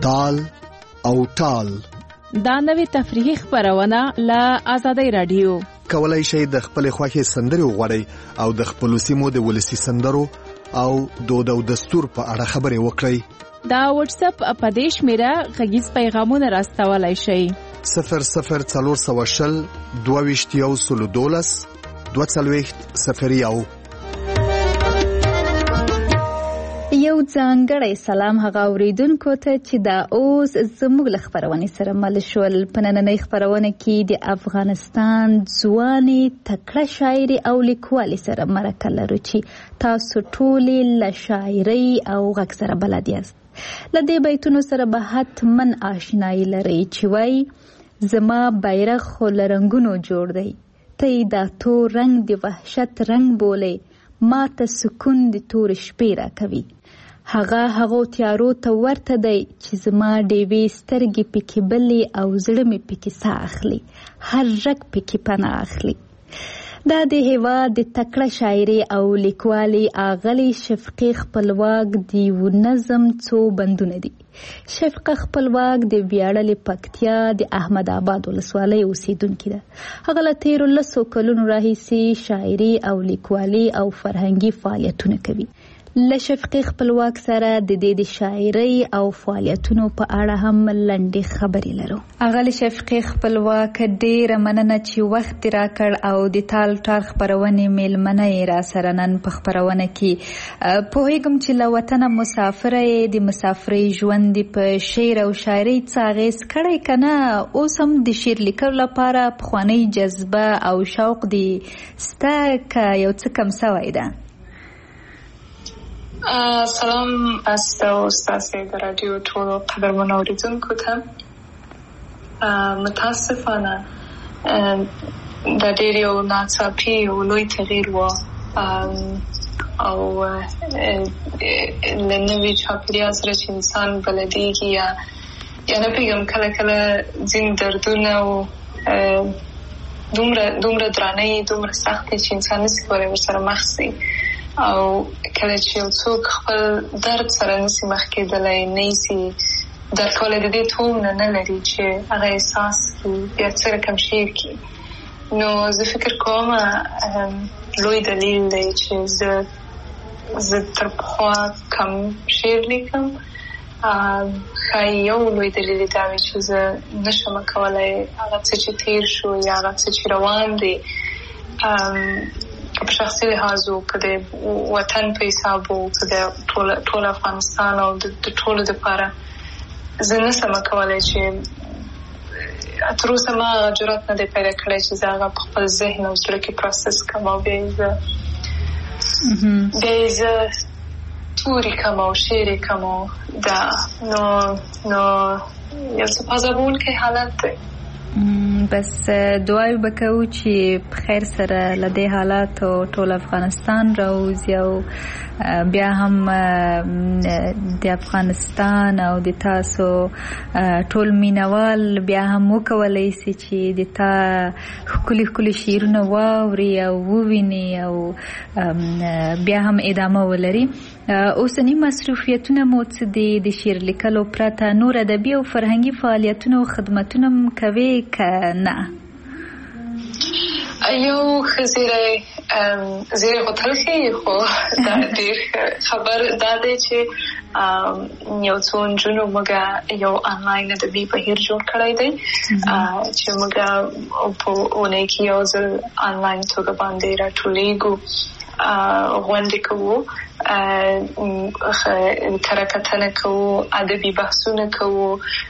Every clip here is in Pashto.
دال او ټال. دا نوې تفریحي خپرونه له آزادۍ رادیو. کولای شئ د خپل خوښې سندرې وغواړئ او د خپل سیمو د ولسی سندرو او دود او دستور په اړه خبرې وکړئ. دا واتس اپ په دې شمیره غږیز پیغامونه راستولای شئ. 00420 22 240 یو ځانګړی سلام هغه اوریدونکو ته چې دا اوس زموږ له خپرونې سره مل شول. په نننۍ خپرونه کې د افغانستان ځوانې تکړه شاعري او لیکوالې سره مرکه لرو چې تاسو ټولې له شاعرۍ او غږ سره بلد یاست. له دې بیتونو سره به حتما آشنایي لرئ چې وایي زما بیرغ خو له رنګونو جوړ دی، ته یې دا تور رنګ د وحشت رنګ بولې، ما ته سکون د تور شپې راکوي. هغو تیارو ته ورته دی چې زما ډیوې سترګې پکې بلې او زړه مې پکې ساه اخلي، هر رګ پکې پناه اخلي. دا د هېواد د تکړه شاعري او لیکوالي اغلې شفقې خپلواک د یو نظم څو بندونه دي. شفقه خپلواک د ویاړلې پکتیا د احمد آباد ولسوالۍ اوسیدونکې ده. هغه له تیرو 10 کلونو راهیسې شاعري او لیکوالي او فرهنګي فعالیتونه کوي. له شفقې خپلواک سره د دې د شاعرۍ او فعالیتونو په اړه هم لنډې خبرې لرو. هغه له شفقې خپلواک ډېره مننه چې وخت راکړ او د تال ټال خپرونې میلمنه یې را سره نن په خپرونه کې. پوهېږم چې له وطنه مسافره یې، د مسافرۍ ژوند په شعر او شاعرۍ څه اغېز کړی که نه؟ اوس هم د شعر لیکلو لپاره پخوانۍ جذبه او شوق دې سته که یو څه کم سوی ده؟ سلام است و ستاسو د رادیو ټولو قدرمن اوریدونکو ته. متاسفانه د ډېر یو ناڅاپي او لوی تغییر و او له نوي چاپېریال سره چې انسان بلدېږي یا نه پوهېږم کله کله ځینې دردونه او دومره درانه دومره سخت چې انسان نسي کولی ورسره مخ شي. او کله چې یو څوک خپل درد سره نسي مخ کېدلی، نه یې درک کولی، د دې تومنه نه لري چې هغه احساس کړي، بیا څه رقم شعر کړي. نو زه فکر کوم لوی دلیل دی چې زه تر پخوا کم شعر لیکم. ښایي یو لوی دلیل دا وي چې زه نشم کولی هغه څه چې تیر شو یا هغه څه چې روان دی په شخصي لحاظ و، که د وطن په حساب و، که د ټول افغانستان او د ټولو دپاره زه نسم کولی چې تر اوسه ما هغه جرات نه دی پیدا کړی چې زه هغه په خپل ذهن او زړه کې پروسس کړم او بیا یې زه توري کړم او شعر یې کړم. نو یو څه پازابونکی حالت دی. بس دعای وکړو چې په خیر سره له دې حالاتو ټول افغانستان راوځي او بیا هم د افغانستان او د تاسو ټول مینوال بیا هم وکولی سي چې د تا ښکلي ښکلي شعرونه واوري او وویني او بیا هم ادامه ولري. اوسني مصروفیتونه مو څه دي؟ د شعر لیکلو پرته نور ادبي او فرهنګي فعالیتونه او خدمتونه هم کوې که نه؟ یو ښه زیری خو تلخي خو دا ډېر خبر دا دی چې یو څو نجونو موږ یو آنلاین ادبي بهیر جوړ کړی دی چې موږ په اونۍ کې یو ځل آنلاین توګه باندې راټولېږو، غونډې کوو، کره کتنه کوو، ادبي بحثونه کوو،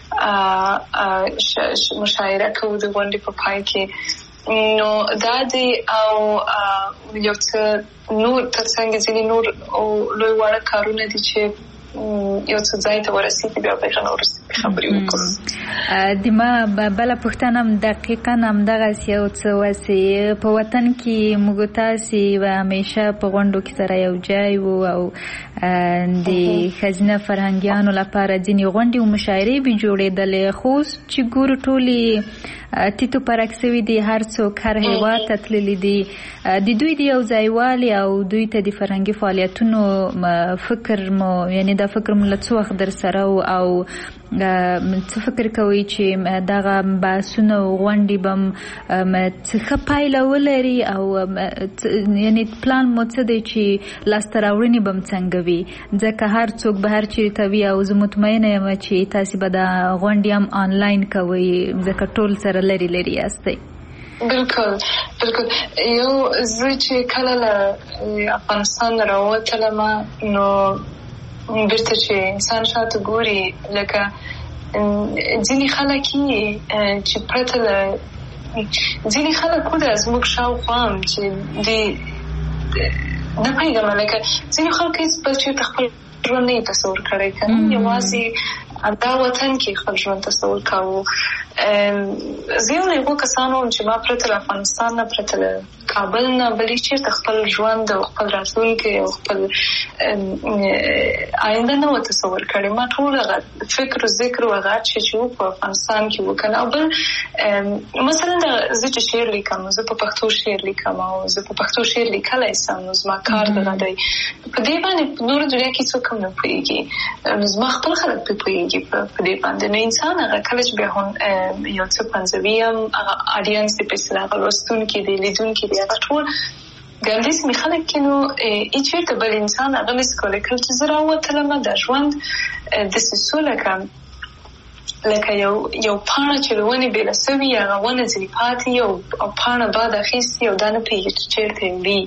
مشاعره کوو د غونډې په پای کې. نو دا دی او یو څه نور ترڅنګ ځینې نور لوی واړه کارونه دي چې یو څه ځای ته ورسېږي، بیا به هغه وروسته خبرې وکړو. د ما بله پوښتنه هم دقیقا همدغسې یو څه وسې په وطن کې موږ تاسې همیشه په غونډو کې سره یو ځای وو او د ښځینه فرهنګیانو لپاره ځینې غونډې او مشاعرې به جوړېدلې، خو اوس چې ګورو ټولې تیتو پرک سوي دي، هر څوک هر هیواد ته تللي دي. د دوی د یو ځایوالي او دوی ته د فرهنګي فعالیتونو فکر مو، یعنی دا فکر مو له څه وخت در سره او څه فکر کوي چې دغه بحثونه غونډې بم څه پایله ولري او یعنی پلان مو څه دی چې لاسته راوړنې بم څنګه وي ځکه هر څوک به هر چیرته وي او زه مطمئنه یم چې تاسو به د غونډې هم آنلاین کوئ ځکه ټول سره لري لري یاستئ. بالکل یو زه چې کله له افغانستان راووتلم نو بیرته چې انسان شاته ګوري لکه ځینې خلک چې پرته له ځینې خلک خو د زموږ شاوخوا هم چې نه پوهېږم لکه ځینې خلک هېڅ بل چېرته خپل ژوند نه یې تصور کړی که نه یوازې دا وطن کې خپل ژوند تصور کاوه. زه یو له هغو کسانو وم چې ما پرته له افغانستان نه پرته له کابل نه بل هېڅ چېرته خپل ژوند او خپل راتلونکی او خپل آینده نه وه تصور کړې. ما ټول هغه فکر و ذکر و هغه چې و په افغانستان کې و که نه. او بل مثلا زه چې شعر لیکم زه په پښتو شعر لیکم او زه په پښتو شعر لیکلی سم نو زما کار دغه دی په دې باندې په نوره دنیا کې څوک هم نه پوهېږي نو زما خپل خلک پرې پوهېږي په دې باندې. نو انسان هغه کله چې بیا یو څه پنځوي هم هغه اډینس دی په اصطلاح هغه لوستونکي دی لیدونکي دی هغه ټول ګردیز مې خلک کې نو هېڅ چېرته بل انسان هغه نشي کولی. کله چې زه راووتلم دا ژوند داسې سو لکه یو پاڼه چې له ونې بېله سوي هغه ونه ځینې پاتې او پاڼه باد اخیستي او دا نه پوهېږي چې چېرته وړي.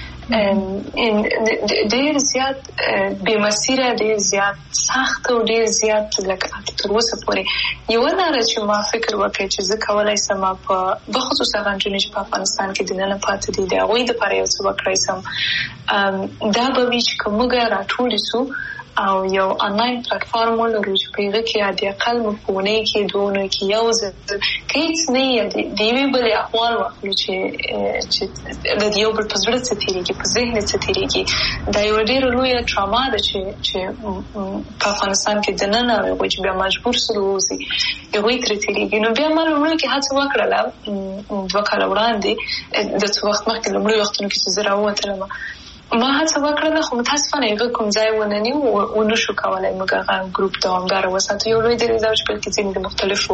ډېر زیات بې مسیره ډېر زیات سخت او ډېر زیات لکه تر اوسه پورې یوه لاره چې ما فکر وکړی چې زه کولی سم بخصوص هغه نجونې چې په افغانستان کې دننه پاتې دي د هغوی دپاره یو څه وکړی سم دا به وي چې که موږ راټولې سو او یو آنلاین پلیټفارم ولرو چې په هغه کې حد اقل موږ په اونۍ کې دوه اونیو کې یو ځل که هېڅ نه یې د یوې بلې احوال واخلو چې د یو بل په زړه څه تېرېږي په ذهن څه تېرېږي. دا یوه ډېره لویه ټراما ده چې په افغانستان کې دننه هغوی چې بیا مجبور سول ووځي هغوی ترې تېرېږي. نو بیا ما لومړیو کې هڅه وکړله 2 کاله وړاندې د څه وخت مخکې لومړیو وختونو کې چې زه راووتلم ما هڅه وکړله خو متاسفانه هغه کوم ځای ونه نیو ونه شو کولی موږ هغه ګروپ دوامداره وساتو. یو لوی دلیل دا چې بلکې ځینې د مختلفو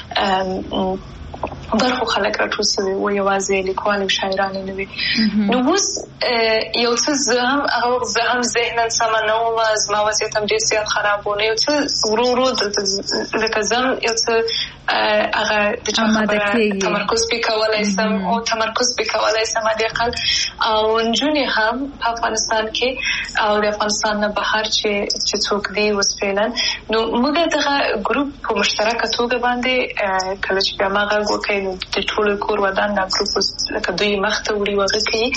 برخو خلک راټول سوي وو یوازې لیکوال او شاعران نه وي. نو اوس یو څه زه هم ذهنا سمه نه وم زما وضعیت هم ډېر زیات خراب و نو یو څه ورو ورو لکه زه هم یو څه هغه د چا خبره تمرکز پرې کولی سم او تمرکز پرې کولی سم حد اقل او نجونې هم په افغانستان کې او د افغانستان نه بهر چې څوک دي اوس فعلا نو موږ دغه ګروپ په مشترکه توګه باندې کله چې بیا ما غږ وکړی نو د ټولو کور ودان دا ګروپ لکه دوی مخته وړي وغه کوي.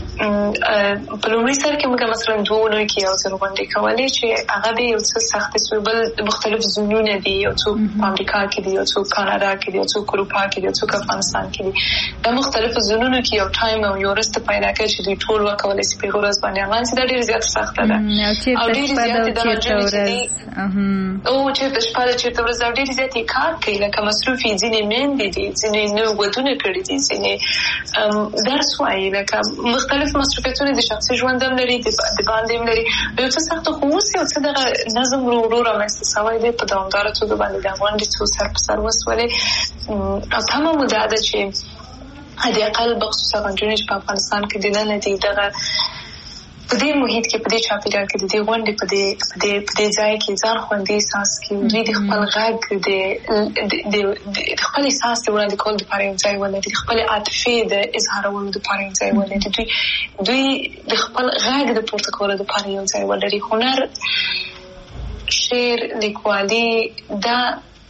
په لومړي سر کې موږ مثلا 2 اونیو کې یو ځل غونډې کولې چې هغه د یو څه سختې سوې بل مختلف زونونه دي یو څوک په امریکا کې دي یو څوک کاناډا کې دي یو څوک اروپا کې دي یو څوک افغانستان کې دي. دا مختلفو زونونو کې یو ټایم او یو ورځ ته پیدا کوي چې دوی ټول وکولی شي په یوه ورځ باندې اعلان شي. دا ډېره زیاته سخته ده او ډېرې زیاتې دا نجونې چې دي چېرته شپه ده چېرته ورځ او ډېرې زیاتې کار کوي لکه مصروف یې ځینې میندې دي ځینې نوي ودونه کړي دي ځینې درس وایي لکه مختلف مصروفیتونه د شخصي ژوند هم لري د باندې هم لري. یو څه سخته خو اوس یو څه دغه نظم ورو ورو رامنځته شوی دی په دوامداره توګه باندې د غونډې څو سر په سر وسولې او تمه مو دا ده چې حد اقل بخصوص هغه نجونې چې په افغانستان کې دننه دي دغه په دې محیط کې په دې چاپېریال کې د دې غونډې په دې ځای کې ځان خوندي احساس کړي دوی د خپل غږ د خپل احساس د وړاندې کولو دپاره یو ځای ولري د خپلې عاطفې د اظهارولو دپاره یو ځای ولري دوی د خپل غږ د پورته کولو دپاره یو ځای ولري. هنر شعر لیکوالي دا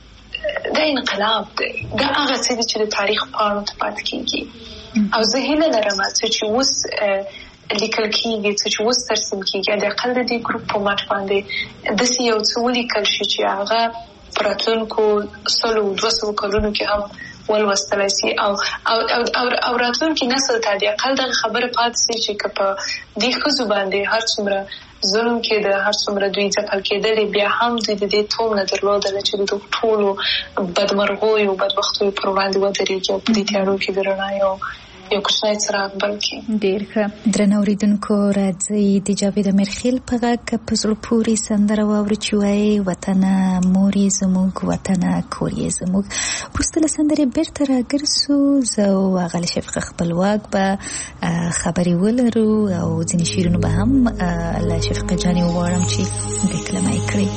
انقلاب دی دا هغه څه دي چې د تاریخ پاڼو ته پاتې کېږي او زه هیله لرم چې اوس لیکل کېږي څه چې اوس ترسیم کېږي د اقل د دې ګروپ په مټ باندې داسې یو څه ولیکل شي چې هغه په راتلونکو 100-200 کلونو کې هم ولوستلی شي او راتلونکي نسل ته د اقل دغه خبره پاتې شي چې که په دې ښځو باندې هر څومره ظلم کېده هر څومره دوی ځپل کېدلې بیا هم دوی د دې توم نه درلودله چې د ټولو بدمرغیو بدبختیو پر وړاندې ودرېږي او په دې تیارو کې د رڼا یو یو کوچنی څراغ بل کړي. ډېر ښه. درنو اورېدونکو راځئ د جاوید امیرخیل په غږ په زړه پورې سندره واورو چې وایي وطنه مور یې زموږ وطنه کور یې زموږ. وروسته له سندرې بېرته راګرځو. زه او هغه شفقه خپلواک به خبرې ولرو او ځینې شعرونه به هم له شفقه جانې وغواړم چې ډیکلمه یې کړي.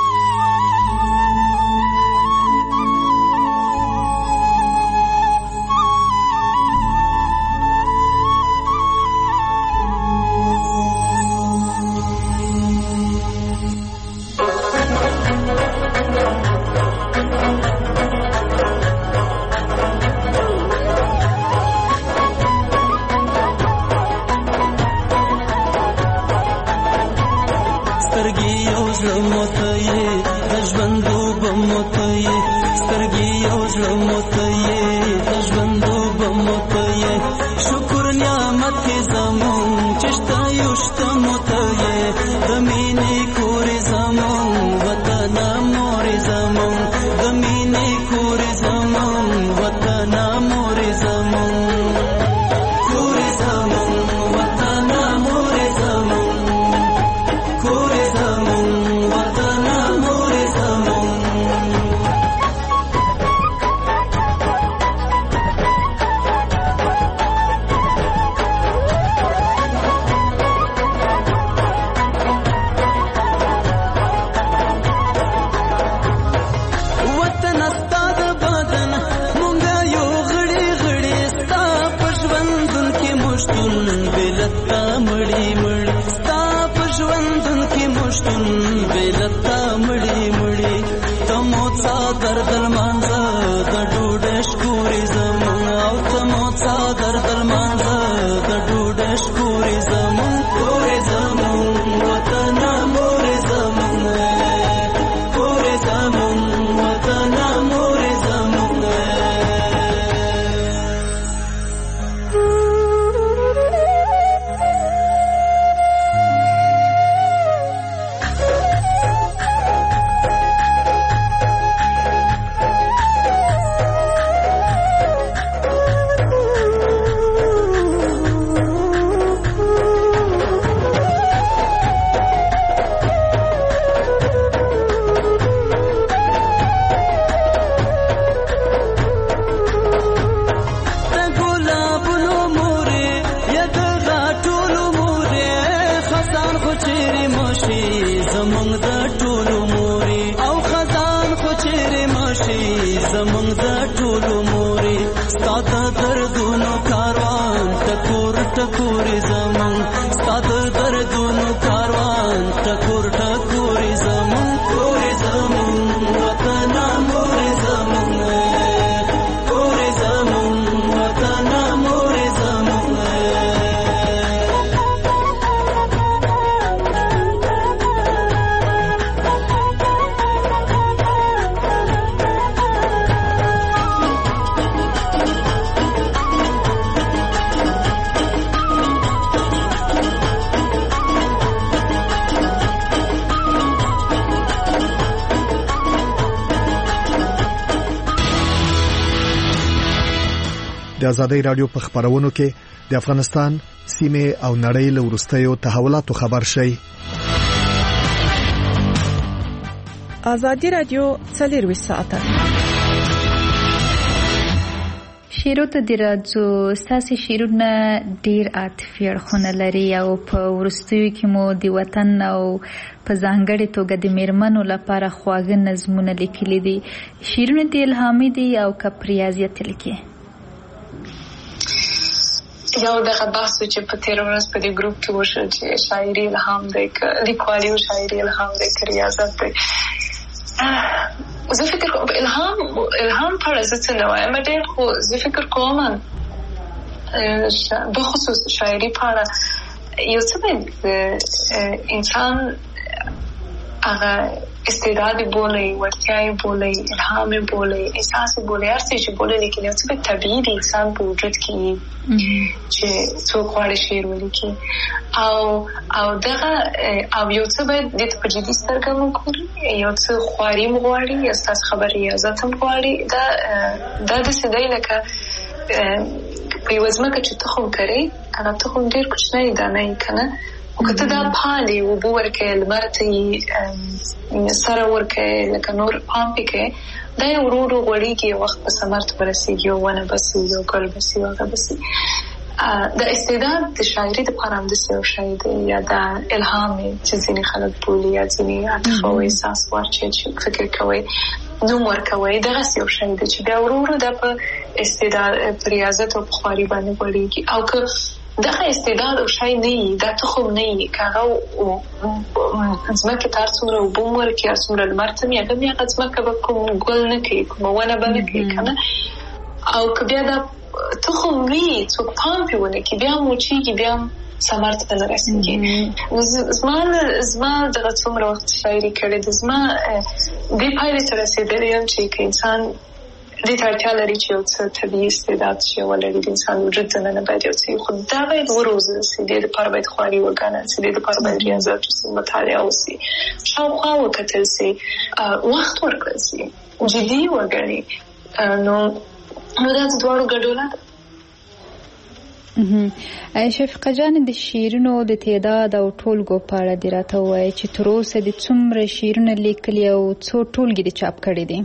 د آزادۍ رادیو په خبرونو کې د افغانستان سیمه او نړۍ له وروستیو تحولاتو خبر شي. آزادۍ رادیو 24 ساعته شیرو ته د راځو. ستاسې شیرونه ډیر عاطفي اړخونه لري او په وروستیو کې مو د وطن او په ځانګړې توګه د میرمنو لپاره خواږه نظمونه لیکلي دي. شیرونه د الهامي دي او که په ریاضیت لیکي؟ یو دغه بحث چې په تیر ورځ په دې ګروپ کې وشو چې شاعري الهام دی که لیکوالي او شاعري الهام دی که ریاضت دی. زه فکر کوم الهام په اړه زه څه نه وایم ډېر، خو زه فکر کوم بخصوص شاعري په اړه یو څه باید انسان هغه استعداد بولي، وړتیا بولي، الهام بولي، احساس بولي، هر څه چې بولي، لیکن یو څه به طبیعي د انسان په وجود کې چې څوک غواړي شعر ولیکي او دغه او یو څه باید د په جدي سترګه وګوري، یو څه خواري غواړي، ستاسو خبرې ریاضت هم غواړي. دا د څه دی لکه په یوه ځمکه چې تخم کرې هغه تخم ډېر کوچنی دانه یې که نه، خو که ته دا پالې، اوبه ورکوې، لمر ته یې سره ورکوې، لکه نور پام پې کوې، دا یې ورو ورو غوړېږي، یو وخت به ثمر ته ورسېږي، یو ونه به سي، یو ګل به سي، هغه به سي. د استعداد د شاعري دپاره همداسې یو شی دی، یا دا الهام چې ځینې خلک بولي، یا ځینې عاطفه او احساس ورچې چې فکر کوئ نوم ورکوئ، دغسې یو شی دی چې بیا ورو ورو دا په استعداد، په ریاضت او په خواري باندې غوړېږي. او که دغه استعداد او شی نه وي، دا تخم نه وي، که هغه ځمکې ته هر څومره اوبه هم ورکړي، هر څومره لمر ته هغه ځمکه به کوم ګل نه کوي، کومه ونه به نه کوي که نه. او که بیا دا تخم وي، څوک پام پې ونه کړي، بیا هم وچېږي، بیا هم ثمر ته نه رسېږي. زما دغه څومره وخت شاعري کړې ده، زما دې پایلې ته رسېدلی یم چې که انسان دې ته اړتیا لري چې یو څه طبیعي استعداد چې ولري، د انسان وجود دننه باید یو څه وي، خو دا باید وروزل سي، دې دپاره باید خواري وګڼل سي، دې دپاره باید ریاضت وسي، مطالعه وسي، شاوخوا وکتل سي، وخت ورکړل سي، جدي وګڼي. نو دا د دواړو ګډوله ده. شفیقه جان، د شعرونو د تعداد او ټولګو په اړه دې راته ووایه چې تر اوسه دې څومره شعرونه لیکلي او څو ټولګې دې چاپ کړي دي؟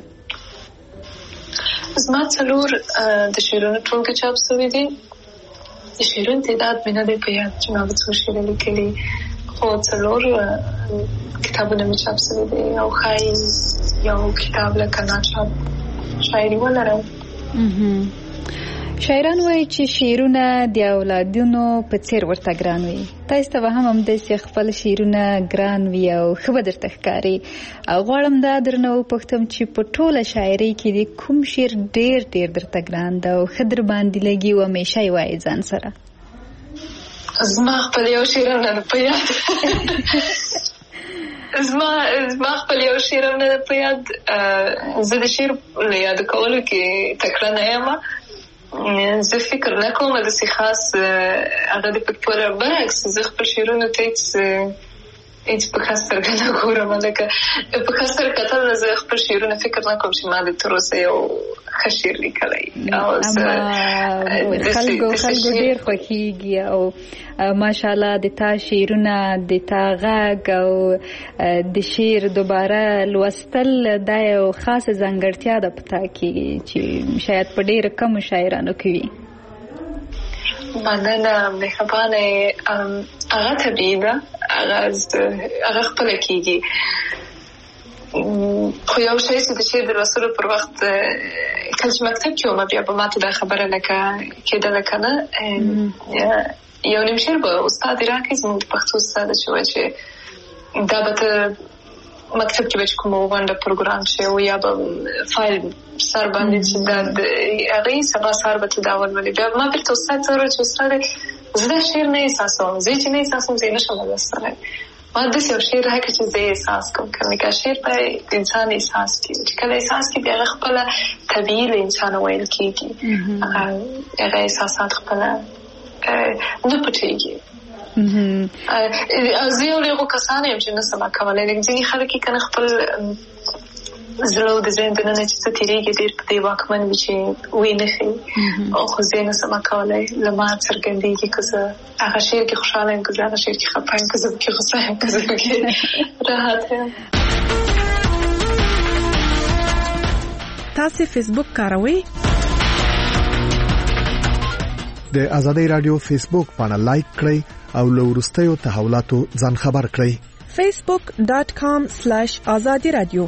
زما 4 د شعرونو ټولګې چاپ شوي دي. د شعرونو تعداد مې نه دی په یاد چې ما به څو شعره لیکلي، خو 4 کتابونه مې چاپ شوي دي، او ښایي یو کتاب لکه ناچاپ شاعري ولرم. شاعران وایي چې شعرونه د اولادونو په څېر ورته ګران وي. تاسو ته به هم همداسې خپل شعرونه ګران وي او ښه به درته ښکاري. غواړم دا درنه وپوښتم چې په ټوله شاعرۍ کې د کوم شعر ډېر ډېر درته ګران ده او ښه در باندې لګي او همیشه یې وایې ځان سره؟ زما خپل یو شعر هم نه ده په یاد. زما خپل یو شعر هم نه ده په یاد. زه د شعر له یادو کولو کې تکړه نه یم. زه فکر نه کوم داسې خاص هغه د پر برعکس زه خپل شعرونو ته هیڅ په ښه سترګه نه ګورم، لکه په ښه سترګه کتل نه زه خپل شعرونه فکر نه کوم چې ما د تر اوسه یو ښه شعر لیکلی. خلکو ډېر خوښېږي او ماشاءالله د تا شعرونه، د تا غږ او د شعر دوباره لوستل دا یو خاصه ځانګړتیا ده په تا کې چې شاید په ډېرو کمو شاعرانو کې وي. مننه، مهربانه. هغه طبیعي ده، هغه خپله کېږي. خو یو شی چې د شعر د لوستلو پر وخت کله چې مکتب کې وم بیا به ماته دا خبره لکه کېدله که نه، یو نیم شعر به استاد راکړي، زموږ د پښتو استاد چې وایي چې دا به ته مکتب کې به چې کومه غونډه پروګرام شي او یا به فایل سر باندې چې دا هغې سبا سهار به ته دا ولولې. بیا ما بېرته استاد ته وویل چې استاده زه دا شعر نه احساسوم، زه چې نه احساسوم زه یې نشم لوستلی. ما داسې یو شعر راکړه چې زه یې احساس کوم. که شعر باید د انسان احساس کړي، چې کله احساس کړي بیا هغه خپله طبیعي له انسانه ویل کېږي، هغه احساسات خپله نه پټېږي. زه یو له هغو کسانو یم چې نه سم کولی. ځینې خلک یې که نه خپل زړه او د ذهن دننه چې څه تېرېږي ډېر په دې واکمن وي چې ویې نه ښیي، خو زه یې نه سم کولی. له ما څرګندېږي که زه هغه شعر کې خوشحاله یم، که زه هغه شعر کې خفه یم، که زه پکې غوسه یم، که زه پکې راحت یم. تاسې فیسبوک کاروئ؟ د ازادۍ راډیو فیسبوک پاڼه لایک کړئ او له وروستیو تحولاتو ځان خبر کړئ. facebook.com/azadi radio.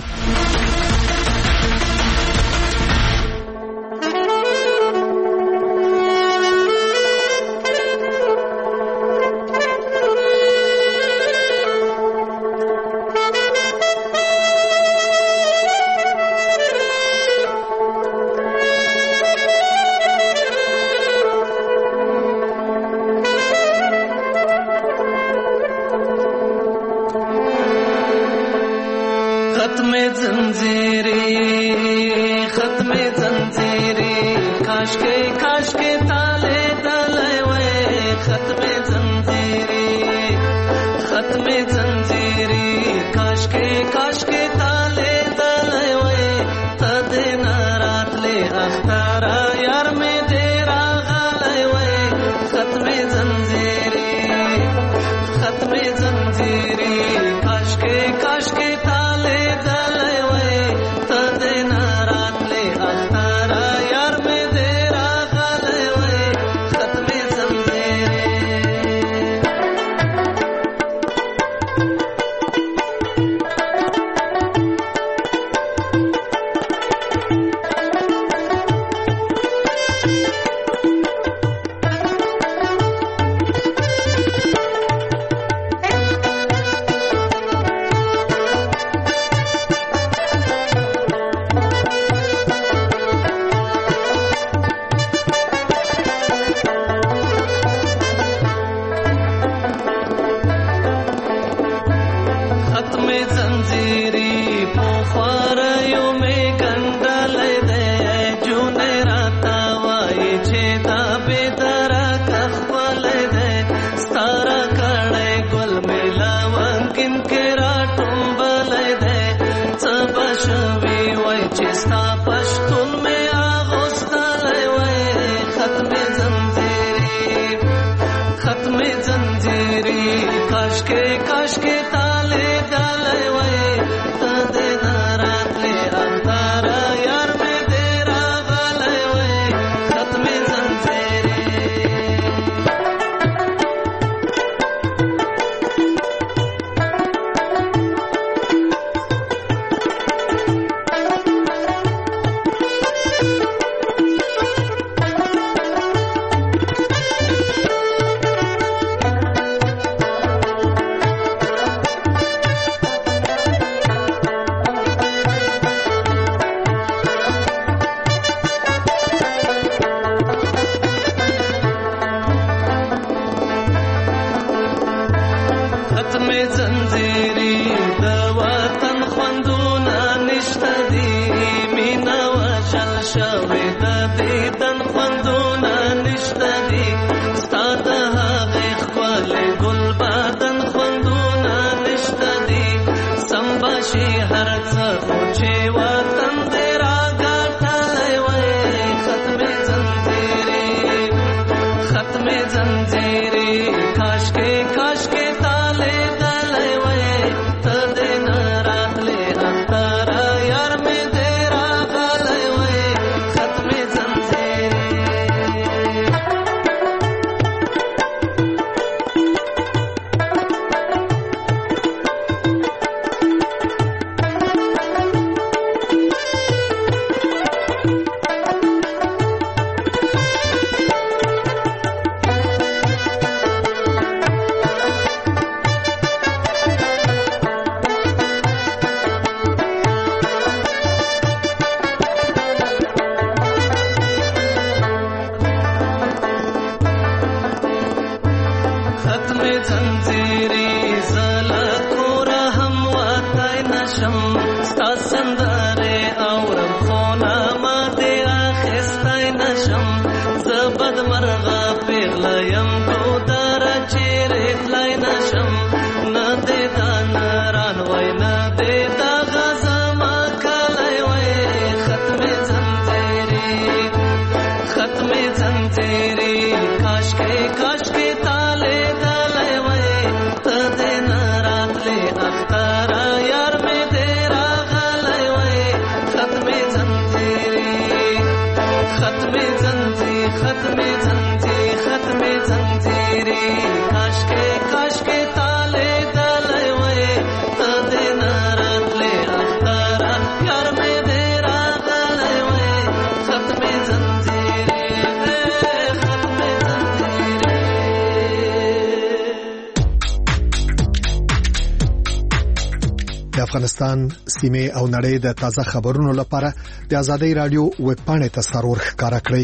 افغانستان سیمه او نړۍ د تازه خبرونو لپاره د ازادي رادیو ویب پاڼې ته سرور ښکارا کړئ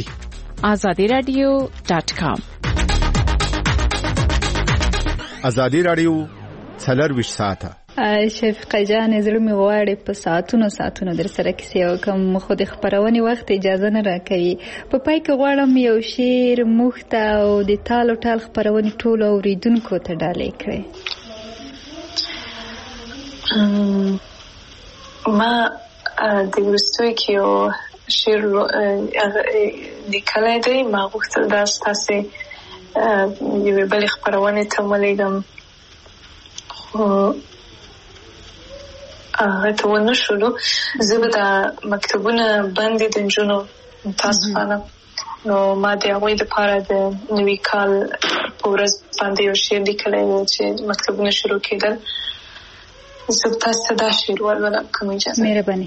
azadiradio.com ازادي رادیو 24 ساعته شفیقه جان زړه می غواړي په ساعتونو در سره کیسې وکم خو د خبرونې وخت اجازه نه راکوي په پای کې غواړم یو شعر مخته او د تالو ټال خبرونې ټول اوریدونکو ته ډالۍ کړئ ما د ورستوي کې یو شعر لیکلی دی ما غوښتل دا ستاسې یوې بلې خپرونې ته ولیږم خو هغه ته ونه شولو. زه به دا مکتبونه بندې د نجونو متاسفانه، نو ما د هغوی دپاره د نوي کال په ورځ باندې یو شعر لیکلی و چې مکتبونه شروع کېدل. زه به تاسو ته دا شعر ولولم که مو اجازه. مهرباني.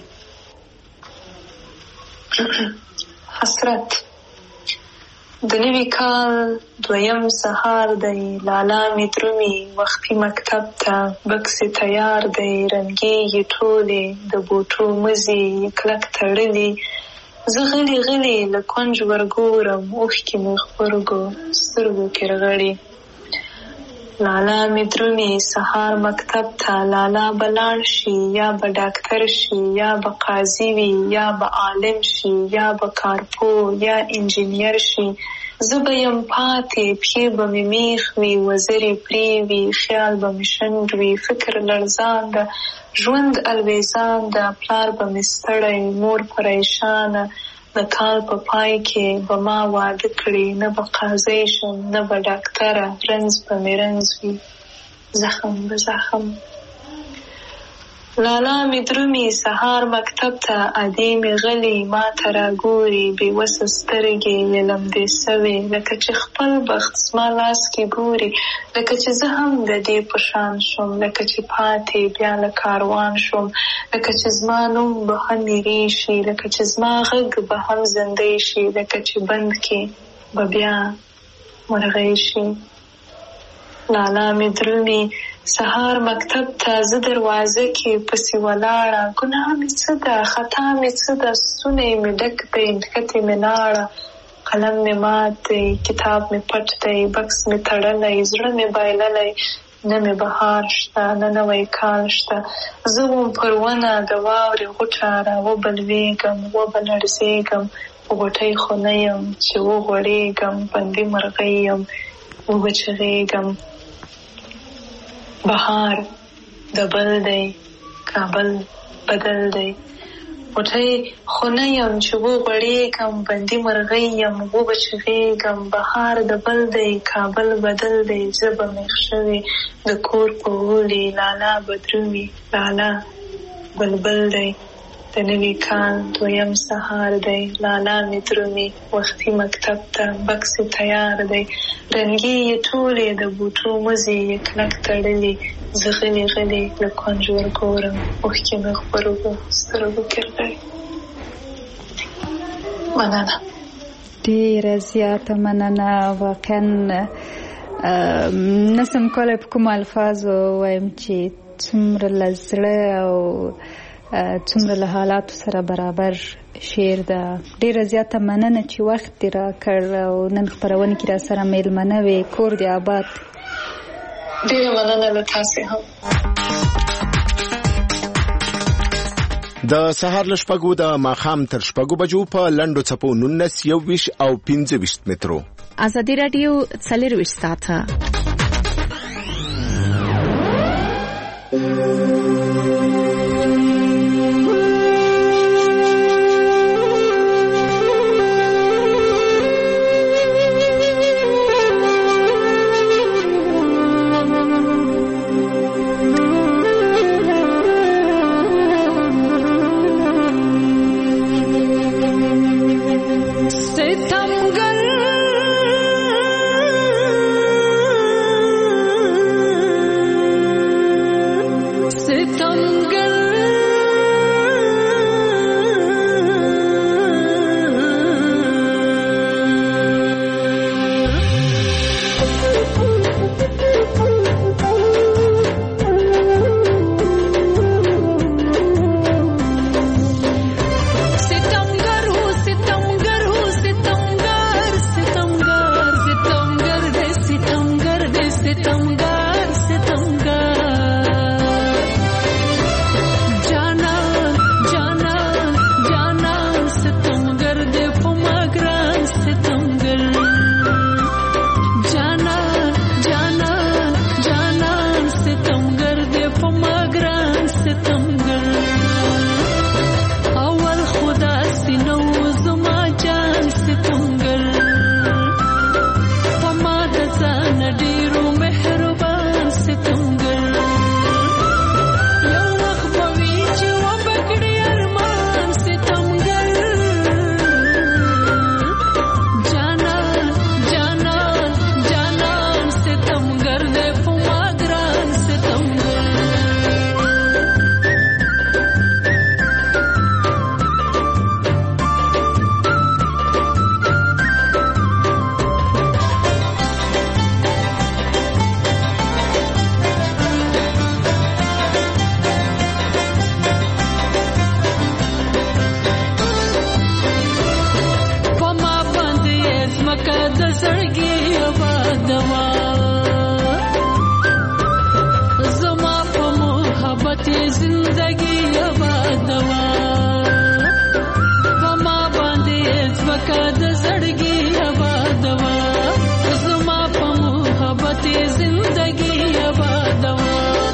حسرت. د نوي کال دویم سهار دی، لالا می درومي وختي مکتب ته، بکس تیار دی رنګېږي ټولې، د بوټو مزي کلک تړلي. زه غلی غلی له کونج ورګورم، اوښکې مې غبرګو سترګو کې رغړي. لالا می درومي سهار مکتب ته، لالا به لاړ شي یا به ډاکټر شي یا به قاضي وي یا به عالم شي یا به کارپو یا انجینیر شي. زه به یم پاتې، پښې به مې میخ وي، وزرې پرې وي، خیال به مې شنډ وي، فکر لړزان ده، ژوند الویزان ده، پلار به مې ستړی، مور پریشانه. د کال په پای کې به ما واده کړي، نه به قاضي شم نه به ډاکټره، رنځ به مې رنځ وي، زخم به زخم. لالا می درومي سهار مکتب ته، ادې مې غلي ما ته راګوري، بېوسه سترګې یې لمدې سوې، لکه چې خپل بخت زما لاس کې ګوري، لکه چې زه هم د دې په شان شم، لکه چې پاتې بیا له کاروان شم، لکه چې زما نوم به هم میرې شي، لکه چې زما غږ به هم زندې شي، لکه چې بند کې به بیا مرغۍ شي. لالا می درومي سهار مکتب ته، زه دروازه کې پسې ولاړه، ګناه مې څه ده خطا مې څه ده، ستونی مې ډک دی نښتې مې لاړه، قلم مې مات دی کتاب مې پټ دی، بکس مې تړلی زړه مې بایللی، نه مې بهار شته نه نوی کال شته. زه وم پر ونه د واورې غوټه، را وبلوېږم وبه لړزېږم، په غوټۍ خو نه یم چې وغوړېږم، بندي مرغۍ یم وبه چغېږم. بهار د بل دی کابل بدل دی، غوټۍ خو نه یم چې وغوړېږم، بندي مرغۍ یم وبه چغېږم. بهار د بل دی کابل بدل دی، زه به میخ شوې د کور په غولي، لالا به درومي لالا بلبل دی. د نوي کال دویم سهار دی، لالا می درومي وختي مکتب ته، بکس تیار دی رنګې یې ټولې، د بوټو مزي یې کلک تړلي. زه غلی غلی له کونج ورګورم، اوښکې مې غبرګو سترګو کې رغړي. مننه. ډېره زیاته مننه. واقعا نسم کولی په کوم الفاظو وایم چې څومره له زړه او څومره له حالاتو سره برابر شعر ده. ډېره زیاته مننه چې وخت دې راکړ او نن خپرونه کې را سره میلمنه وې. کور دې آباد. ډېره مننه له تاسې هم. د سهار له شپږو د ماښام تر شپږو بجو په لنډو څپو 19 21 او 25 مترو. ازادي راډیو 24 ساعته. زندگی آبادوا پما باندې ځمکه د زړګي آبادوا زما په محبت زندگی آبادوا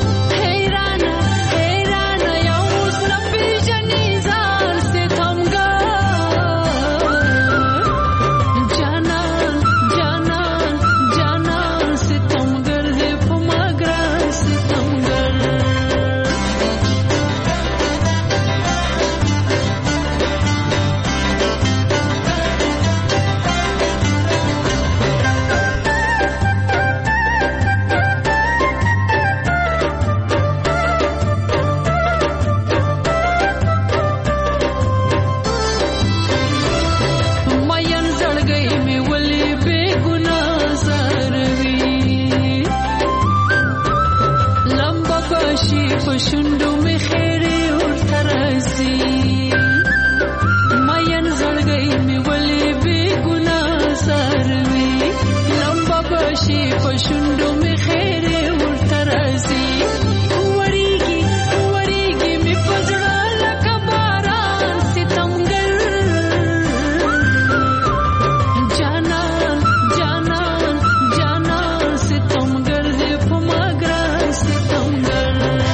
شوندو می خیری ورته راځي ماین زړګی می ولې بې ګناه ساروي لمبه بشي په شوندو می خیری ورته راځي وریږي می په زړه لکه باران ستمګر جانان ستمګر دې په ما ګران ستمګر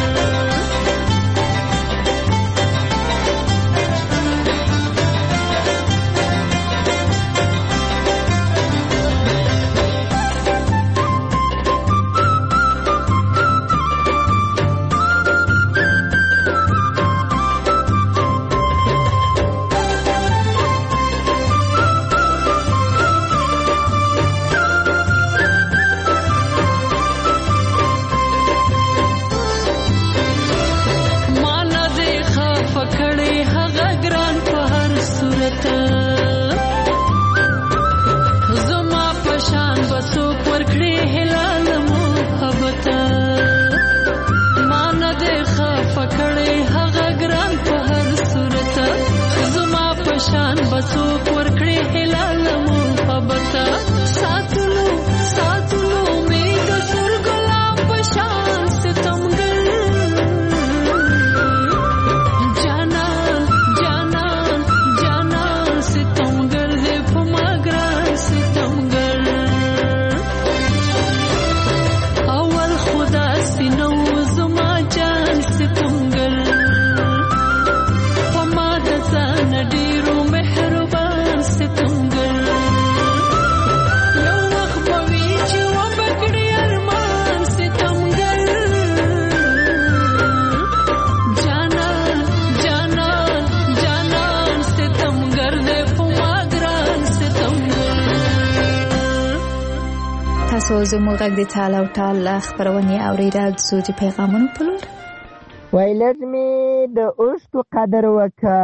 زموږ غږ د ټال او ټال خپرونې اورېدل څو د پیغامونو په لور وای لږ مې د اوښکو قدر وکړه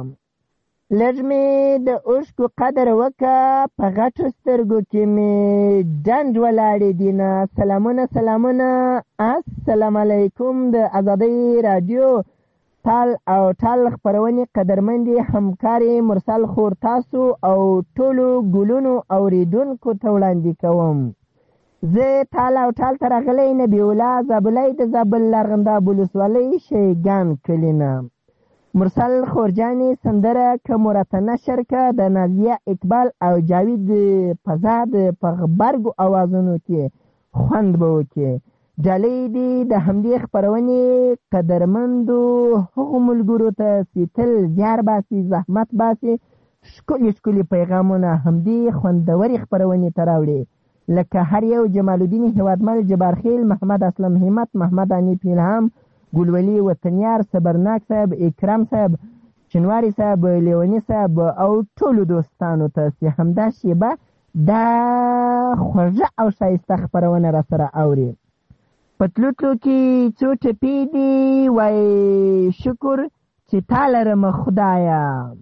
په غټو سترګو کې مې ډنډ ولاړې دینه سلامونه السلام علیکم د ازادۍ رادیو ټال او ټال خپرونې قدرمندې همکارې مرسل خور تاسو او ټولو ګلونو اوریدونکو ته وړاندې کوم زه ټال او ټال ته راغلی نبی الله زابلی د زابل لرغنداب ولسوالۍ شیګان کلي نه مرسل خورجانې سندره که مرته نشر که د نازیه اقبال او جاوید فضاد په غبرګو اوازونو کې خوند به وکړي ډالۍ دي د همدې خپرونې قدرمندو هغو ملګرو ته چې تل زیار باسي زحمت باسي ښکلي پیغامونه همدې خوندورې خپرونې ته راوړي لکه هر یو جمال الدین هیوادمل جبارخیل محمد اسلم همت محمد انیف الهام ګلولي وطنیار صبرناک صاحب اکرام صاحب چنواری صاحب لیونی صاحب او ټولو دوستانو ته چې همدا شیبه دا خوږه او ښایسته خپرونه را سره اوري پتلو کې څو ټپې دي وای شکر چې تا لرم خدایا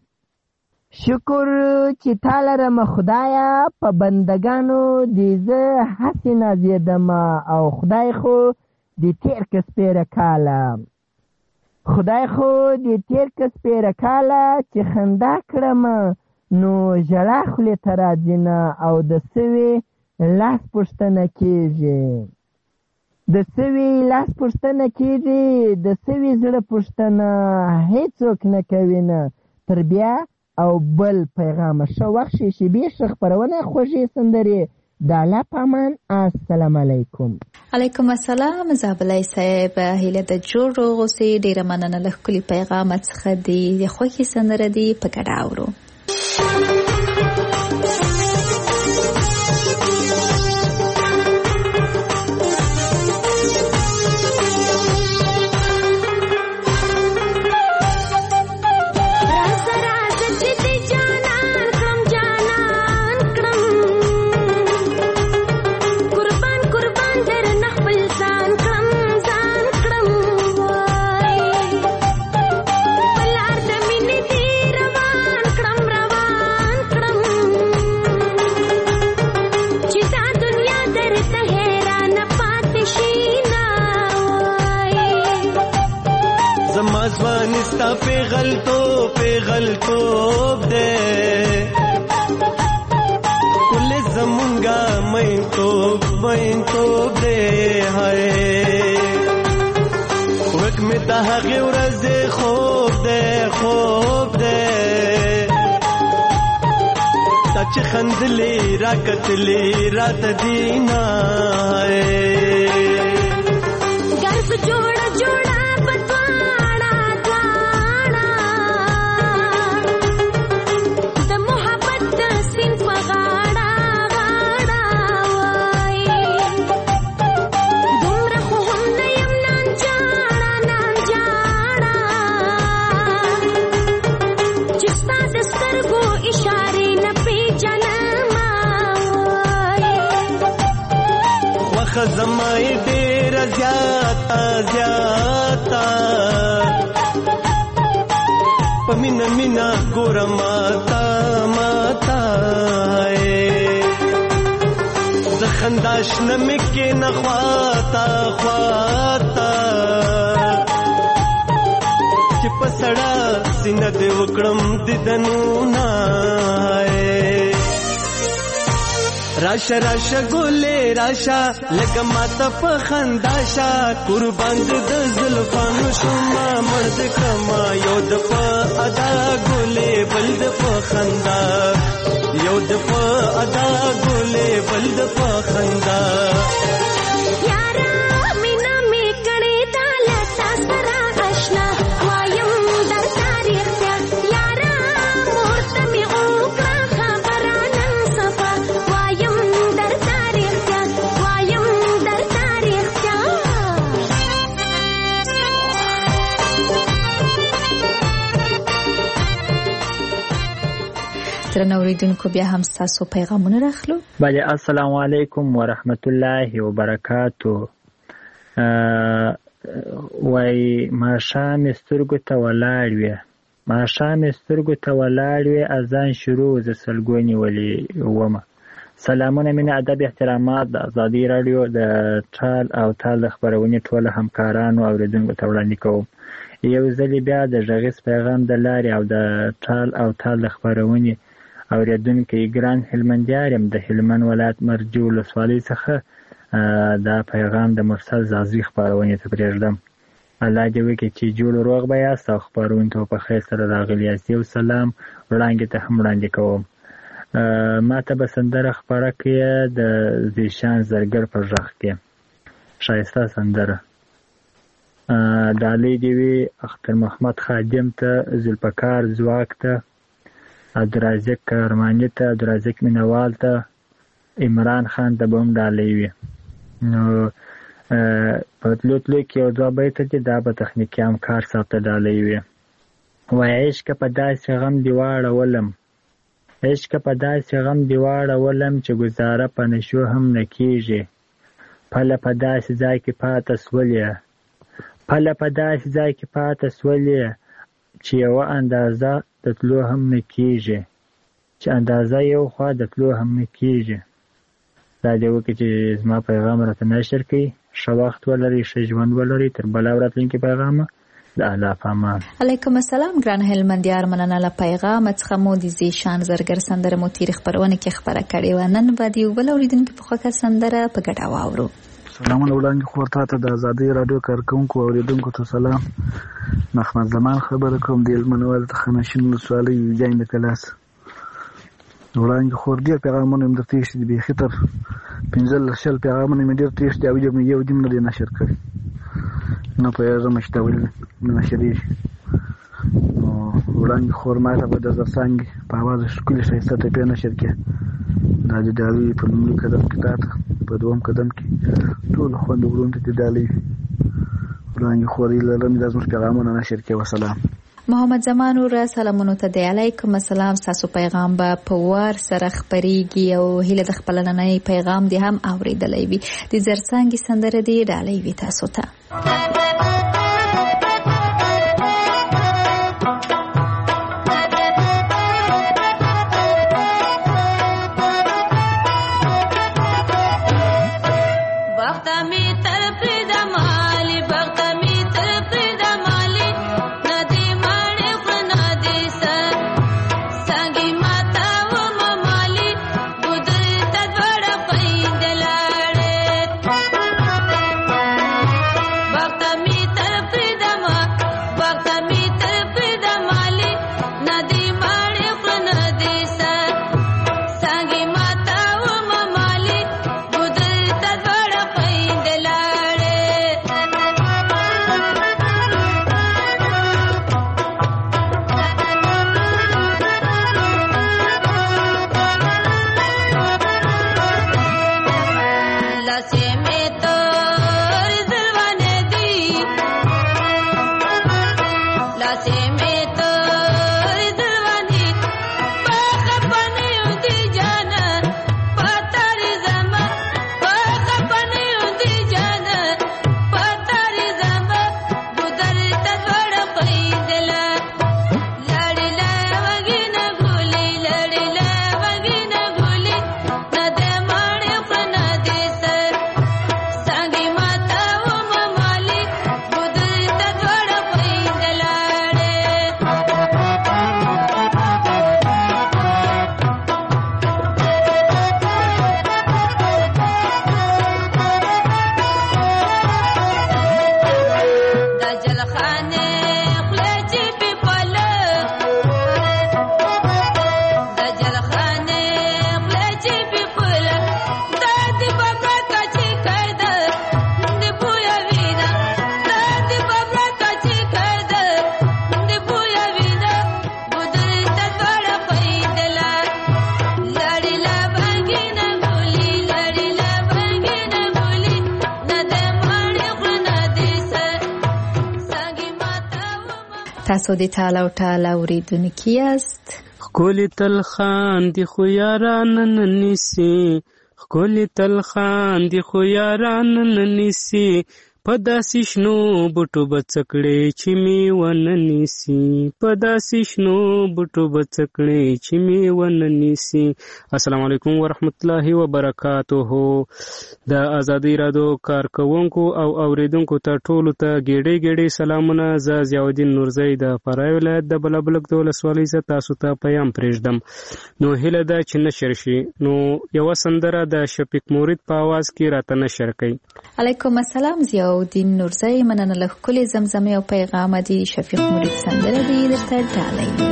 په بندگانو دې زه هسې نازېدم او خدای خو دې تېر که سپېره کاله چې خندا کړم نو ژړا خولې ته راځي نه او د سوي لاس پوښتنه کېږي د سوي لاس پوښتنه کېږي، د سوي زړه پوښتنه هیڅوک نه کوي نه. تر بیا او بل پیغامه ښه وخت شي. شیبې ښه خپرونه خوږې سندرې د الله په امان. السلام علیکم. علیکم السلام. زابلای صاحب هیله د جوړ روغ اوسئ. ډېره مننه له ښکلي پیغامه څخه د خوښې سندره دي په ګډه اورو. زمازوانستا پیغلتوب دے کل زمونگا مینتوب دے ہائے وک میں تحقی ورز خوب دے تاچ خندلی راکتلی رات دینا ہے گرف جوڑا زمائی دیر زیادہ پمینا گور ماتا زخنداش نمکے نخواتا چپ سڑا سند وکڑم دیدنونا راشا راشا گولے راشا لگا ماتا پا خنداشا قربان د زلفانو شما مرد کما یود پا ادا گولے بلد پا خندا یود پا ادا گولے بلد پا خندا یارا مینا میں کڑے دالا تاسرا اشنا وایم در تاریخ تیا یارا مورتمی اوکرا خبرانن صفا درنو اوریدونکو بیا هم ستاسو پیغامونه راخلو. بله السلام علیکم ورحمت الله وبرکاتو. وای ماښام سترګو ته ولاړ وې اذان شروع ز سلګونی ولي ومه. سلامونه مینه ادب احترامات د ازادي رادیو د ټال او تال خبرونه ټول همکارانو او اوریدونکو ته وړاندې کوم. یو ځل بیا د ژغیز پیغام د لارې او د ټال او تال خبرونه اوریدونکو ګران هلمندیارم د هلمند ولایت مرجو ولسوالۍ څخه دا پیغام د مرسل زازي خبرونه ته پرېږدم. الله دې وکړي چې جوړ روغ به یاست او خبرونه ته په خیر سره راغلي یاست. یو سلام وړاندې ته هم وړاندې کوم. ما ته به سندره خبره کړې د زیشان زرګر په غږ کې ښایسته سندره. ډالۍ دې وي اختر محمد خادم ته، ذوالفقار ځواک ته، عبدالرازق کرماني ته، عبدالرازق مینوال ته، عمران خان ته به هم ډالۍ وي. نو په تلو کې یو دوه بیته دي دا به تخنیکي همکار صاحب ته ډالۍ وي. وایي عشقه په داسې غم دې واړولم چې ګزاره په نشو هم نه کېږي. پله په داسې ځای کې پاته سولې چې یوه اندازه د تلو هم نه کېږي، چې اندازه یو خوا د تلو هم نه کېږي. دا دې وکړي چې زما پیغام راته نشر کړي. ښه وخت ولرئ، ښه ژوند ولرئ. تر بله راتلونکي پیغامه د الله په امان. علیکم السلام ګران هلمندیار، مننه له پیغام څخه مو د زیشان زرګر سندره مو تیر خبرونه کې خبره کړې و. نن به د یو بل اوریدونکي په خوښه سندره په ګډه واورو. سلامونه وړاندې خور ته د ازادۍ راډیو کارکونکو او اوریدونکو ته سلام. محمد زمان خبره کوم د هلمند ولایت خانشین ولسوالۍ جنګ د کلاس. وړاندې خور ډېر پیغامونه مې درته ایښي دي، بیخي تر 15 پیغامونه مې ډېر تېښتي او یو دې نه دی نشر کړی، نه پوهېږم چې دا ولې نه نشرېږي. نو وړاندې خور ما ته به د زرڅانګې په اواز ښکلې ښایسته ټپې نشر کړې. دا د ډالۍ په لومړي قدم کې تا ته، په دوم قدم کې ټولو خویندو وروڼو ته د ډالۍ وړاندې خور هیله لرم دا زموږ پیغامونه نشر کړي. وسلام. محمد زمان وروره سلامونو ته دی. علیکم السلام. ستاسو پیغام به په وار سره خپریږي او هیله د خپل نننۍ پیغام دې هم اورېدلی وي. د زرڅانګې سندره دې ډالۍ وي تاسو ته. تاسو د ټال او ټال اوریدونکي یاست. ښکلي تل خاندي خو یاران نه نیسي، ښکلي تل خاندي خو یاران نه نیسي، په داسې شنو بوټو به څه کړې چې مې ونه نیسي، په داسې شنو بوټو به څه کړې چې مې ونه نیسي. السلام علیکم ورحمت الله وبرکاته. د ازادۍ راډیو کارکونکو او اوریدونکو ته ټولو ته ګېډې ګېډې سلامونه. زه ضیاءالدین نورزی د فراه ولایت د بلابلک د ولسوالۍ زه تاسو ته پیام پرېږدم. نو هیله ده چې نشر شي. نو یوه سندره د شفیق مورید په اواز کې راته نشر کړئ. علیکم السلام. ضیاءالدین نورزی مننه له ښکلې زمزمې او پیغامه دي. شفیق مورید سندره دې درته ډالۍ وي.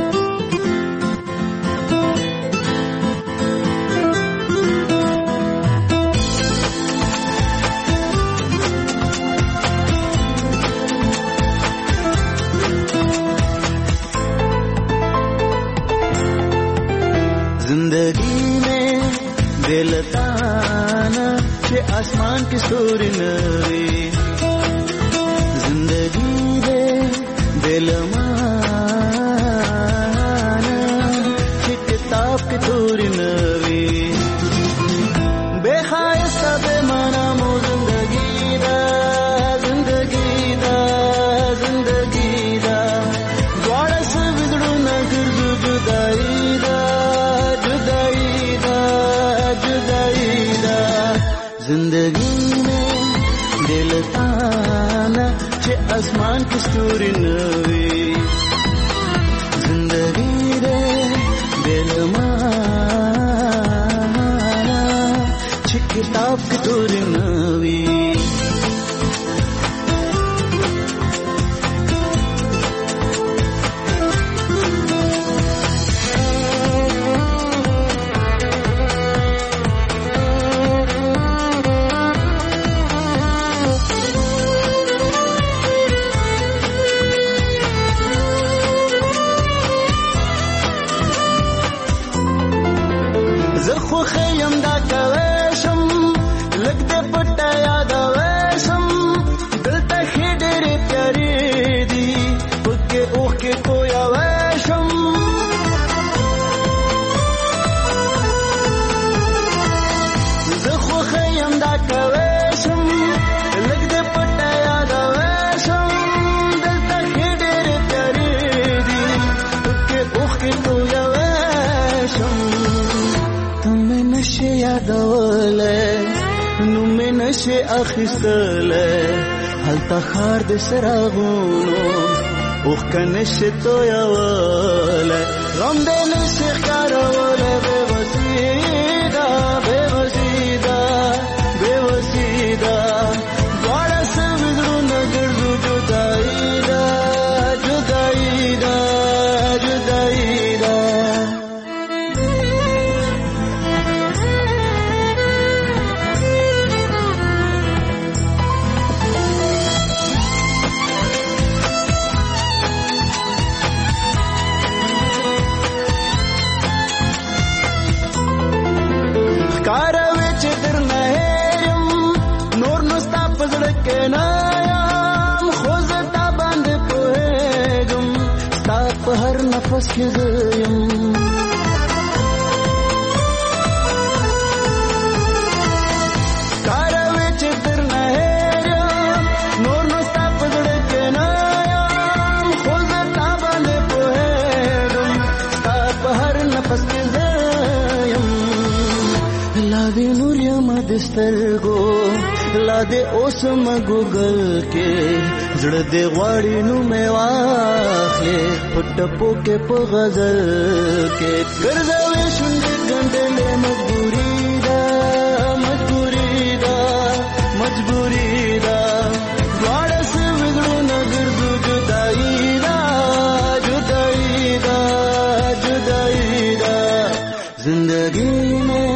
जिंदगी में दिलताना के आसमान की सूरी नवी, जिंदगी दे दिलमाना के किताब की सूरी नवी, बेखायस्ता बेमाना मो जिंदगी दा, जिंदगी दा, जिंदगी दा, द्वारा से बिगड़ू न गिर जुदाई दा, जिंदगी में दिलताना के आसमान की सूरी नवी, जिंदगी रे दिलमाना के किताब की सूरी नवी. کویشم لږ دې پټه یادویشم دلته ښې ډېرې تیارې دي پکې اوښکې تویویشم زه خوښه یم دا کویشم لږ دې پټه یادویشم دلته ښې ډېرې تیارې دي پکې اوښکې تویویشم ته مې نشې یادولی نو مې نشې اخیستلی هلته ښار د څراغونو اوښکه نشې تویولی غم دې نشې ښکارولی بېوسي ده بېوسي ده بېوسي ده دواړه سوي زړونه ګرځو جدایي ده جدایي ده جدایي ده ښکاروي چې درنه هېر یم نور نو ستا په زړه کې نه یم خو زه تا باندې پوهېږم ستا په هر نفس کې زه یم ښکاروي چې درنه هېر یم نور نو ستا په زړه کې نه یم خو زه تا باندې پوهېږم ستا په هر نفس کې زه یم لا دې نور یم د سترګو لا دې اوس مګوګل کې زړه دې غواړي نو مې واخلې په ټپو کې په غزل کې ګرځوي شونډې ګنډلې مجبوري ده مجبوري ده مجبوري ده دواړه سوي زړونه ګرځو جدایي ده جدایي ده جدایي ده زندګي مې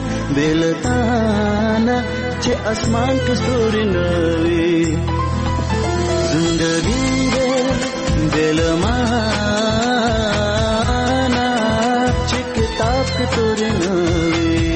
بلتانا چې اسمان کې ستوري نه وي زندګي دې بلمانا چې کتاب کې ستوري نه وي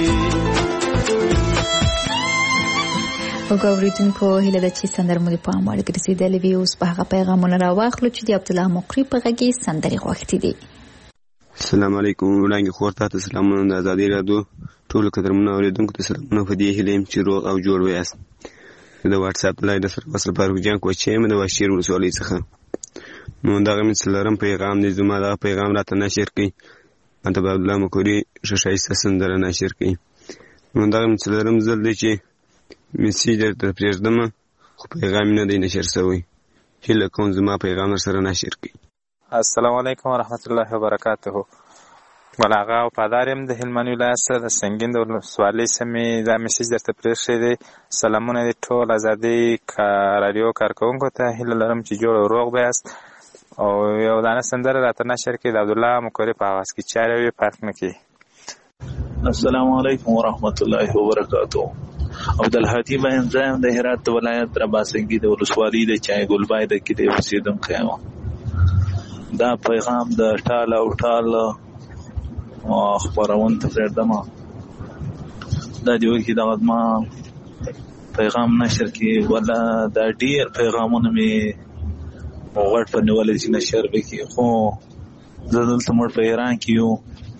وګورئ په هیله ده چې سندره مو د پام وړ ګرځېدلې وي اوس په هغه پیغامونه راواخلو چې د عبدالله مقری په غږ کې سندرې غوښتې دي السلام علیکم وړاندې خور ته سلامونه د ازادي راډیو ټولو قدرمنو اوریدونکو ته سلامونه په دې هیله یم چې روغ او جوړ ویاست د واتس اپ لایډ سره وصل فاروق جان کوچې مې د واشیر ولسوالۍ څخه نو دغه مې څلورم پیغام دی زما دغه پیغام راته نشر کړي ماته به عبدالله مقری ښایسته سندره نشر کړي نو دغه مې څلورم ځل دی چې میسیج درته پرېږدمه خو پیغام نه دی نشر شوی هیله کوم زما پیغام سره نشر کړي السلام علیکم ورحمت الله وبرکاته بلاغه او پادارم د هلمند ولایت د سنگین د ولسوالۍ سیمې دا میسیج درته پرېښی دی سلامونه دي ټول ازادي رادیو کارکوونکو ته هیله لرم چې جوړ او روغ بیاست او یو دانه سندره راته نشر کړي د عبدالله مقری په آواز کې چاره وي فرق نه کوي السلام علیکم ورحمت الله وبرکاته عبدالهادي بهن زایم د هرات ولایت رباسنګي د ولسوالۍ د چای ګلبای د کې د اوسیدونکو یم دا پیغام د ټال او ټال خبرون ته پرېږدم دا دی وکي دا ما پیغام نشر کې ولا دا ډیر پیغامونه می غوړ په نیولې چې نشر وکي خو زه دلته مړ په ایران کې یو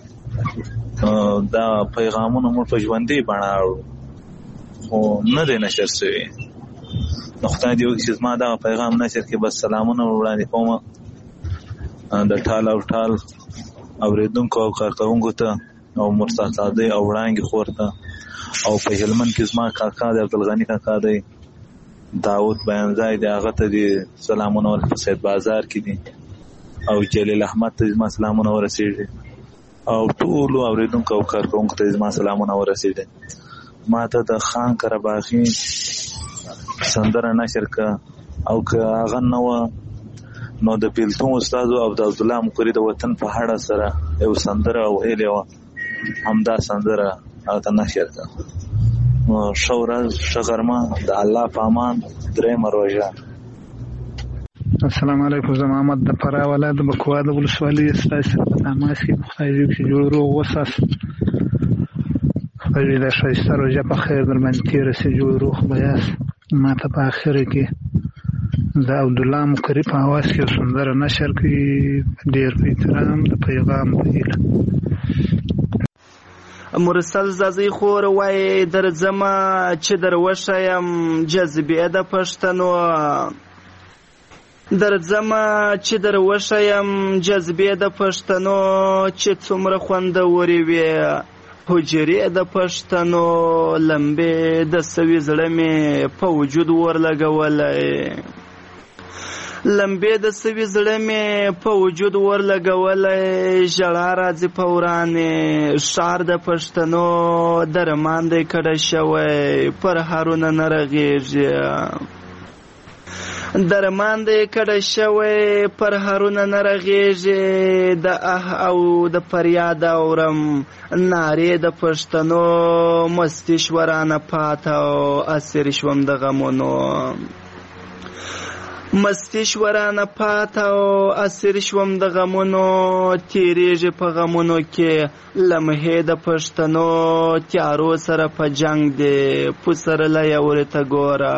دا پیغامونه مړ په ژوندۍ بڼه خو نه دی نشر شوی نو خدای دې وکړي چې زما دا پیغام نشر کې بس سلامونه وړاندې کوم د ټال او ټال اوریدونکو او کارکوونکو ته او مرتضی او وړانګې خور ته او په هلمند کې زما کاکا د عبدالغني کاکا دی داود بیانځای دی هغه ته دي سلامونه ورکړه سید بازار کې دي او جلیل احمد ته زما سلامونه ورسېږي او ټولو اوریدونکو او کارکوونکو ته زما سلامونه ورسېږي ما ته د خان کرباخي سندره نشر که او که هغه نه وه نو د بیلتون استاد او د عبدالله مقری د وطن په هړه سره یو سندره ویلې وه همدا سندره هغه نشر که ښه ورځ ښه غرمه د الله په امان درېیمه روژه السلام علیکم زه محمد د فراه ولایت د بکواه د ولسوالۍ ستاسو سره په تماس کې خدای دې چې جوړ روغ وساس وي د ښایسته روژه په خیر در باندې تېره سي، جوړ روغ به یاست. ما ته په اخره کې د عبدالله مقري په اواز کې یو سندره نشر کړي، ډېر په احترام د پیغام په هیله. مرسل زازی خور وای درځمه چې در وښیم جذبې د پښتنو، درځمه چې در وښیم جذبې د پښتنو، چې څومره خوندورې وې حجرې د پښتنو، لمبې د سوي زړه مې په وجود ورلګولی، لمبې د سوي زړه مې په وجود ورلګولی، ژړا راځي په ورانې ښار د پښتنو، درمان دی کډه شوی پر هارونه نه رغېږي، درمان دی کډه شوی پر هارونه نه رغېږي، د او د فریاد اورم نارې د پښتنو، مستي شوه رانه پاته او اسیر شوم د غمونو، مستی شوه رانه پاته او اسیر شوم د غمونو، تیریږي په غمونو کې لمحې د پښتنو، تیارو سره په جنگ دی پسرلی ورته ګوره،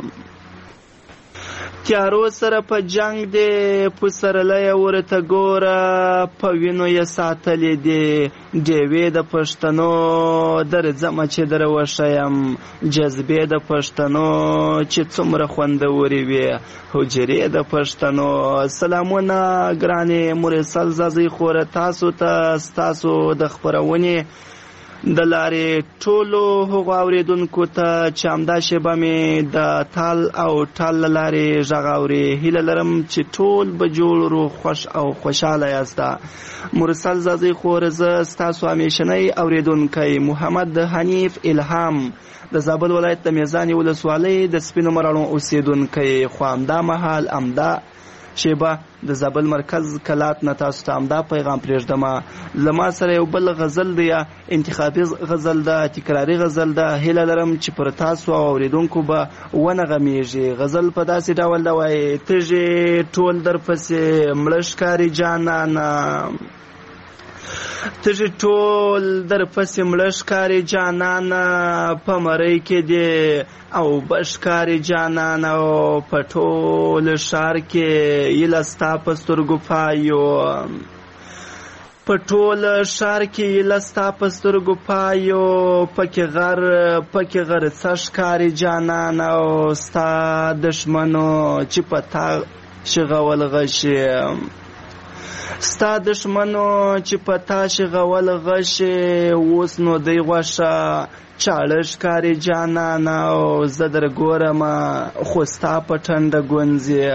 تیارو سره په جنگ دی پسرلی ورته ګوره، په وینو یې ساتلې دي ډیوې د پښتنو، درځمه چې در وښیم جذبې د پښتنو، چې څومره خوندورې وې حجرې د پښتنو. سلامونه ګرانې مرسل زازی خوره تاسو ته، ستاسو د خپرونې د لارې ټولو هغو اورېدونکو ته چې همدا شیبه مې د تال او ټال له لارې غږ اوري، هیله لرم چې ټول به جوړ روغ خوښ او خوشحاله یاست. مرسل زازی خور زه ستاسو همیشنی اورېدونکی محمد حنیف الهام د زابل ولایت د میزانې ولسوالۍ د سپینو مراڼو اوسېدونکی، خو همدا مهال همدا شیبه د زابل مرکز کلات نه تاسو ته همدا پیغام پرېږدمه. له ما سره یو بل غزل دی، انتخابي غزل ده، تکراري غزل ده، هیله لرم چې پر تاسو او اورېدونکو به ونغمیږي. غزل په داسې ډول ده وایي: تږي ټول درپسې مړه ښکاري جانانه، تږي ټول درپسې مړه ښکاري جانانه، په مرۍ کې دی او بشکاري جانانه، او په ټول ښار کې ایله ستا په سترګو پایو، په ټول ښار کې ایله ستا په سترګو پایو، پکې غر څه ښکاري جانانه، او ستا دښمنو چې په تا شغول غشي، ستا دښمنو چې په تا شغول غشي، اوس نو دی غوښه چاړه ښکاري جانانه، او زه در ګورمه خو ستا په ټنډه ګونځې،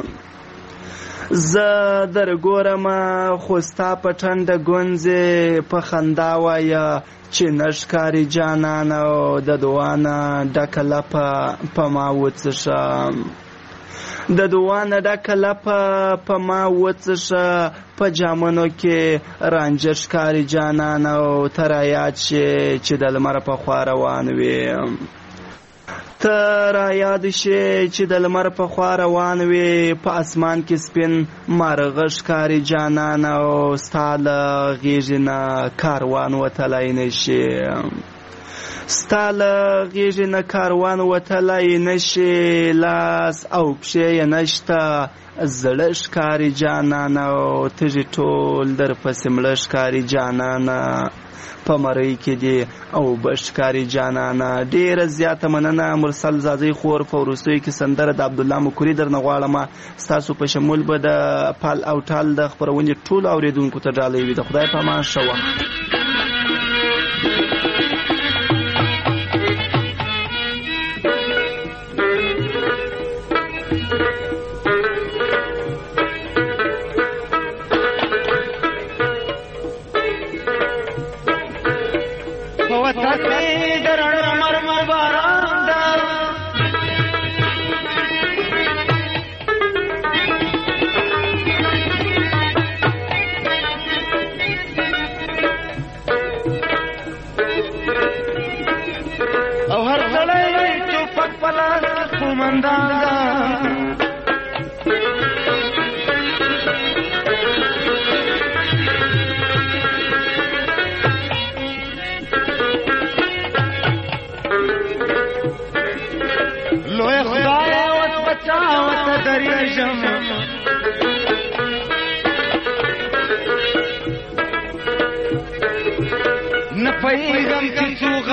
زه در ګورمه خو ستا په ټنډه ګونځې، په خندا وایه چې نه ښکاري جانانه، او د دعا نه ډکه لپه په ما وڅښه، د دعا نه ډکه لپه په ما وڅښه، په جامونو کې رانجه ښکاري جانانه، او ته رایاد شې چې د لمر په خوا روان وې، ته رایاد شې چې د لمر په خوا روان وې، په اسمان کې سپین مارغه ښکاري جانانه، او ستا له غېږې نه کاروان وتلی نه شي، ستا له غېږې نه کاروان وتلی نه شي، لاس او پښې یې نشته زړه ښکاري جانانه، او تږي ټول درپسې مړه ښکاري جانانه، په مرۍ کې دی او بشکاري جانانه. ډېره زیاته مننه مرسل زازی خور. په وروستیو کې سندره د عبدالله مکري درنه غواړم، ستاسو په شمول به د پال او ټال د خپرونې ټولو اورېدونکو ته ډالۍ وي. د خدای په امان ښه وخت.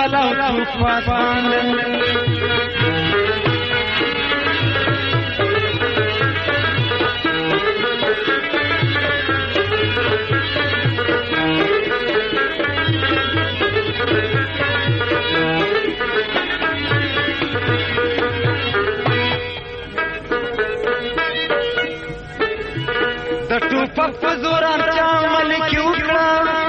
غل او څوک پاسبان د ټوپک په زور چا ملک وکړه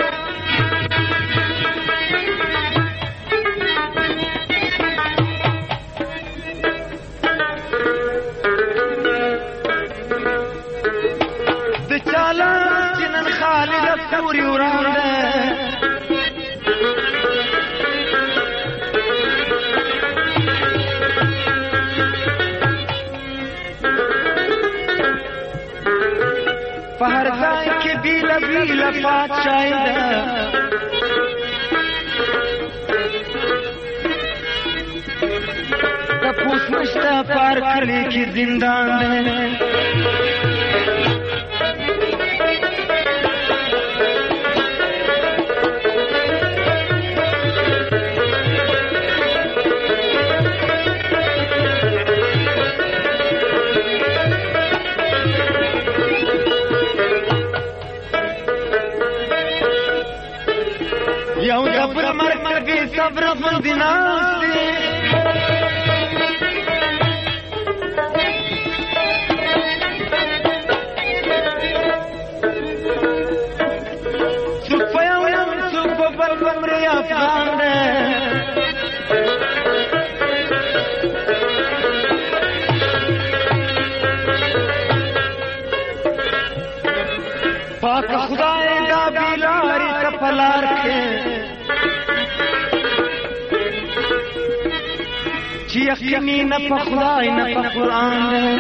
د چاله چې نن خالد پورې ورانده په هر ځای کې بیله بیله پادشاهي ده تپوس نشته په هر کلي کې زندان ده یو دبر مرکز صبر غوندې ناست دی څوک په یو یم څوک په بل بمرې افغان دی پاک خدای دا بیلاری ته په لار کې چې یقیني نه په خدای نه په قرآن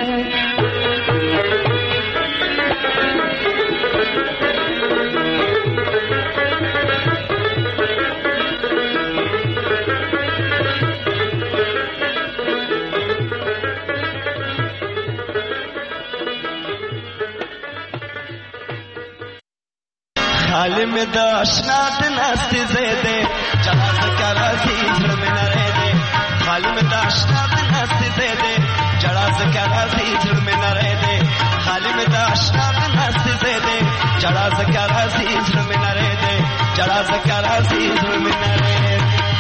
حال میں دا اشنا دناستی زیدے جہاں زکا راضی زر میں نہ رہ دے حال میں دا اشنا دناستی زیدے جہاں زکا راضی زر میں نہ رہ دے حال میں دا اشنا دناستی زیدے جہاں زکا راضی زر میں نہ رہ دے جہاں زکا راضی زر میں نہ رہ دے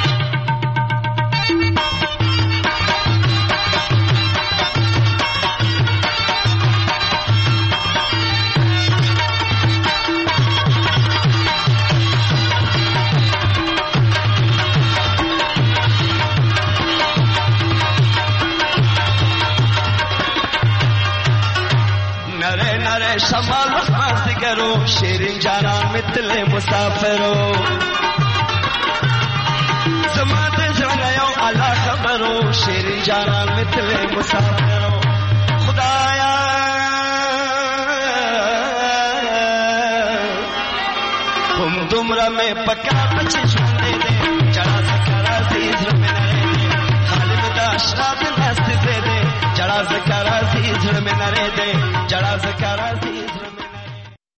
شمال وخماز کرو شیرین جانا مثل مسافرو زمان زرنیو علا خبرو شیرین جانا مثل مسافرو خدایا ہم دمرا میں پکا بچے